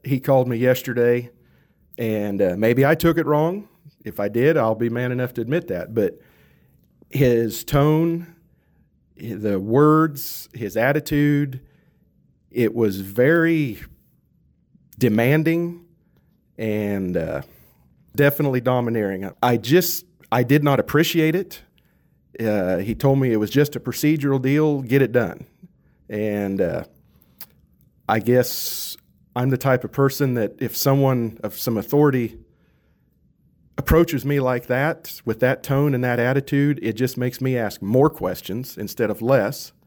he called me yesterday, and maybe I took it wrong. If I did, I'll be man enough to admit that. But his tone, the words, his attitude, it was very demanding and definitely domineering. I did not appreciate it. He told me it was just a procedural deal, get it done. And I guess I'm the type of person that if someone of some authority approaches me like that, with that tone and that attitude, it just makes me ask more questions instead of less.